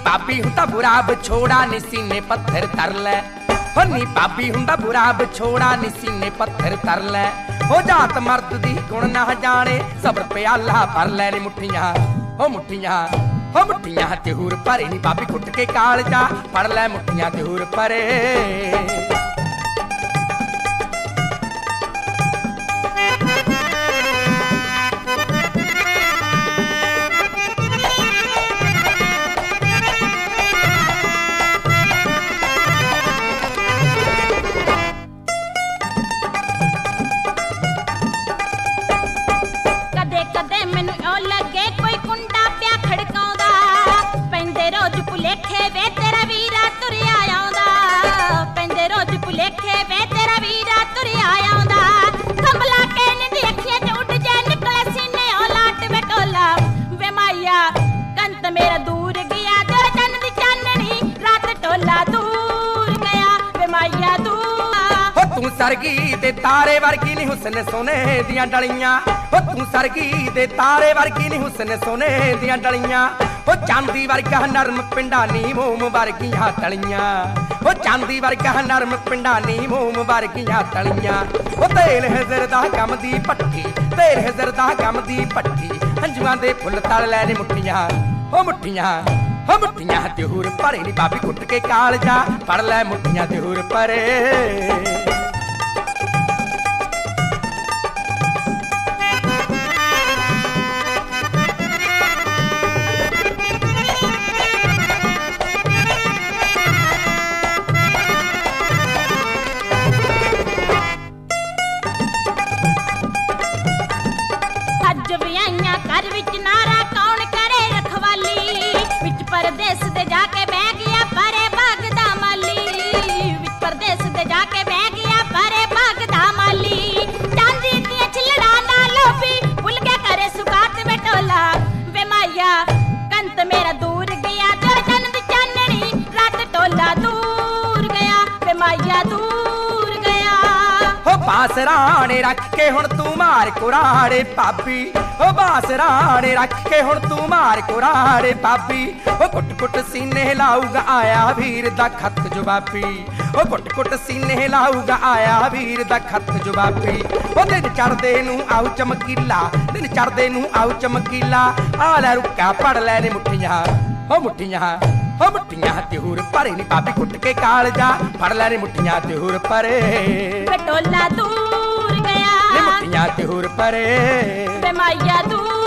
पापी हुंदा बुरा बछोड़ा नी सीने पत्थर तर लै हो नी पापी हुंदा बुरा बछोड़ा नी सीने पत्थर तर लै हो जात मर्द दी गुण ना जाने सबर प्याला भर लै नी मुठियां हो मुठियां तिहूर भरे नी पापी कुट के कालजा फड़ लै मुठियां तिहूर भरे सरगी दे तारे वर्गी नी हुस्न सोने दियां डलियां हो तू सरगी दे तारे वर्गी नी हुस्न सोने दियां डलियां हो चांदी वर्गा नरम पिंडा नी मोम वर्गियां तलियां हो चांदी वर्गा नरम पिंडा नी मोम वर्गियां तलियां हो तेल हज़र दा कम दी पट्टी तेल हज़र दा कम दी पट्टी हंजुआं दे फुल तल लै नी मुठियां हो मुठियां तिहूर भरे नी पापी कुट के कालजा फड़ लै मुठियां तिहूर भरे परदेस दे जाके बह गया परे भागदा माली विच परदेस दे जाके बह गया परे भागदा माली चांदी दियां छिलड़ा ना लोभी भुल के करे सुगात बेटोला वे माया कंत मेरा दूर गया तेरे चन्न दी चाननी रात टोला दूर गया वे माया दूर गया हो बासराने रख के हुण तू मार कुराड़े पापी हो बासराने रख के हुण तू मार कुराड़े पापी हो कुट कुट सीने लाऊगा आया वीर दा खत जवाबी हो कुट कुट सीने लाऊगा आया वीर दा खत जवाबी हो दिन चढ़दे नू आऊ चमकीला दिन चढ़दे नू आऊ चमकीला आ लै रुक्का पड़ लै नी मुठियां तिहूर भरे नी पापी कुट के कालजा फड़ लै नी मुठियां तिहूर भरे टोला दूर गया नी मुठियां तिहूर भरे माया दूर